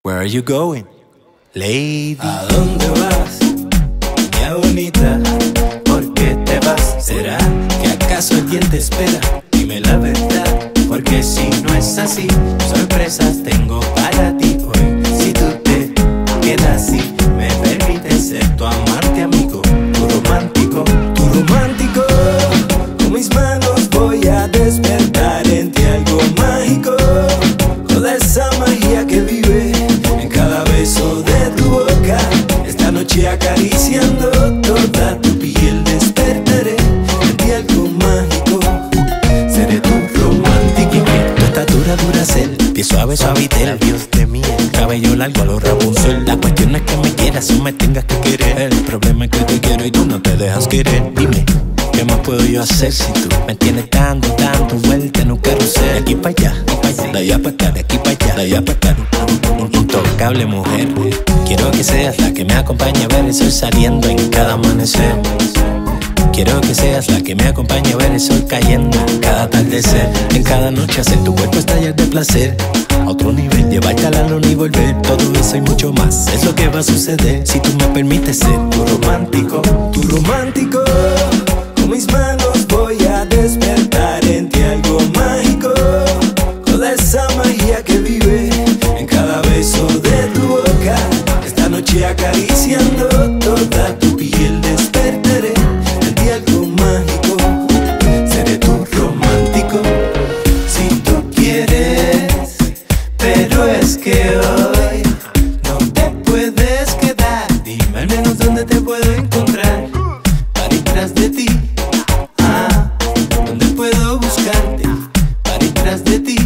Where are you going, lady? ¿A dónde vas, niña bonita? ¿Por qué te vas? ¿Será que acaso alguien te espera? Dime la verdad, porque si no es así, sorpresas tengo para ti hoy. Si tú te quedas así, me permites ser tu amante amigo, tu romántico, tu romántico. Con mis manos voy a despertar en ti algo mágico, toda esa magia que vive en cada beso de tu boca. Esta noche acariciando toda tu piel despertaré en ti algo mágico. Seré tu romántico. Tu estatura Duracell, pies suave suavitel, labios de miel, cabello largo a lo Rapunzel. La cuestión es que me quieras o me tengas que querer. El problema es que te quiero y tú no te dejas querer. Dime, ¿qué más puedo yo hacer si tú me tienes dando vuelta en un carrusel? De aquí para allá, de allá para acá, de aquí para allá, de allá para acá. Intocable mujer, quiero que seas la que me acompañe a ver el sol saliendo en cada amanecer. Quiero que seas la que me acompañe a ver el sol cayendo en cada atardecer. En cada noche hacer tu cuerpo estallar de placer, a otro nivel, llevarte a la luna y volver. Todo eso y mucho más es lo que va a suceder si tú me permites ser tu romántico, tu romántico. Con mis manos voy a despertar en ti algo mágico, toda esa magia que vive en cada beso de tu boca. Esta noche acariciando toda tu piel despertaré en ti algo mágico. Seré tu romántico si tú quieres, pero es que hoy no te puedes quedar. Dime al menos dónde te puedo encontrar para ir tras de ti. ¿Dónde puedo buscarte para ir tras de ti?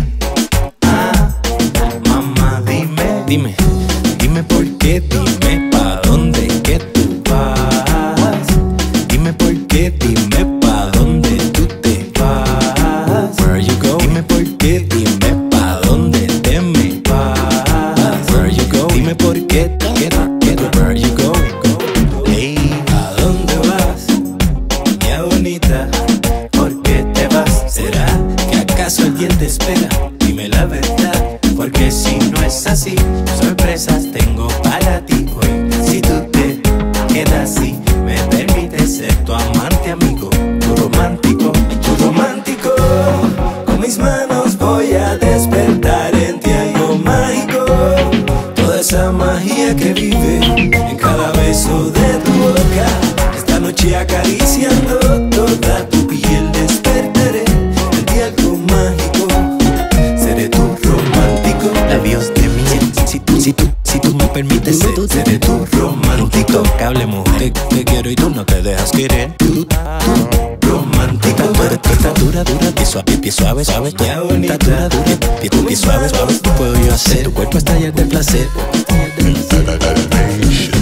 Mamá, dime por qué, dime pa' dónde que tú vas. Dime por qué, dime pa' dónde tú te vas. Where are you going? Dime por qué, dime pa' dónde te me vas. Where are you going? Dime por qué, Where are you going, lady? ¿a dónde vas, niña bonita? ¿Por qué te vas? ¿Será que acaso alguien te espera? Dime la verdad, porque si no es así, sorpresas tengo para ti hoy. Si tú te quedas así, me permites ser tu amante amigo, tu romántico, tu romántico. Con mis manos voy a despertar en ti algo mágico, toda esa magia que vive en cada beso de tu boca. Esta noche acariciando toda tu piel despertaré en ti algo mágico. Seré tu romántico, Labios de miel, si tú me permites ser, seré tu romántico. intocable mujer, te quiero y tú no te dejas querer. Romántico, Tu estatura dura, pies suave, ya bonita. estatura dura, pies suave, ¿qué puedo yo hacer? Tu cuerpo estallar de placer.